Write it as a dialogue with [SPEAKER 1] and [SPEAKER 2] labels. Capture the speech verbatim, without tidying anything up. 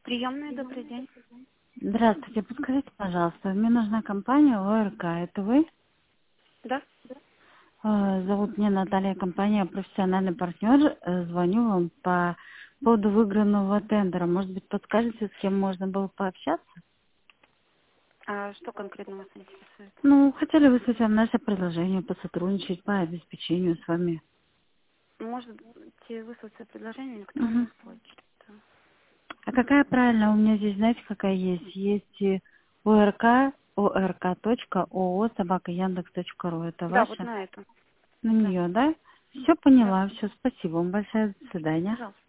[SPEAKER 1] Приемная, добрый день.
[SPEAKER 2] Здравствуйте, подскажите, пожалуйста, мне нужна компания ОРК, это вы?
[SPEAKER 1] Да?
[SPEAKER 2] Э, Зовут меня Наталья, компания «Профессиональный партнер». Э, Звоню вам по поводу выигранного тендера. Может быть, подскажете, с кем можно было пообщаться?
[SPEAKER 1] А что конкретно вас интересует?
[SPEAKER 2] Ну, хотели выслать вам наше предложение, посотрудничать по обеспечению с вами.
[SPEAKER 1] Можете выслать свое предложение на электронную
[SPEAKER 2] Мгм.
[SPEAKER 1] почту.
[SPEAKER 2] А какая правильно? У меня здесь, знаете, какая есть? Есть и ОРК, орк.оо, собака яндекс точка ру. Это
[SPEAKER 1] Да, вот
[SPEAKER 2] ваша?
[SPEAKER 1] на эту.
[SPEAKER 2] На
[SPEAKER 1] Да,
[SPEAKER 2] нее, да? Все
[SPEAKER 1] да.
[SPEAKER 2] поняла, все, спасибо вам большое, до свидания.
[SPEAKER 1] Пожалуйста.